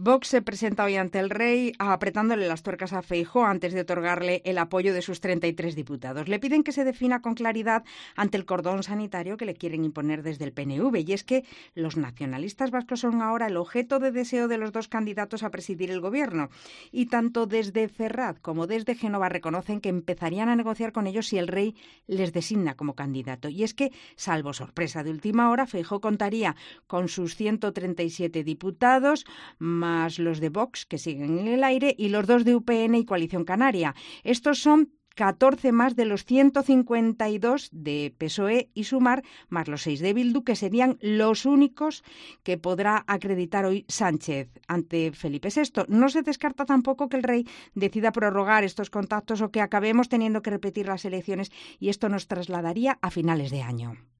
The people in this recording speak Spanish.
Vox se presenta hoy ante el rey apretándole las tuercas a Feijóo antes de otorgarle el apoyo de sus 33 diputados. Le piden que se defina con claridad ante el cordón sanitario que le quieren imponer desde el PNV. Y es que los nacionalistas vascos son ahora el objeto de deseo de los dos candidatos a presidir el gobierno. Y tanto desde Ferraz como desde Génova reconocen que empezarían a negociar con ellos si el rey les designa como candidato. Y es que, salvo sorpresa de última hora, Feijóo contaría con sus 137 diputados, más los de Vox, que siguen en el aire, y los dos de UPN y Coalición Canaria. Estos son 14 más de los 152 de PSOE y Sumar, más los 6 de Bildu, que serían los únicos que podrá acreditar hoy Sánchez ante Felipe VI. No se descarta tampoco que el rey decida prorrogar estos contactos o que acabemos teniendo que repetir las elecciones, y esto nos trasladaría a finales de año.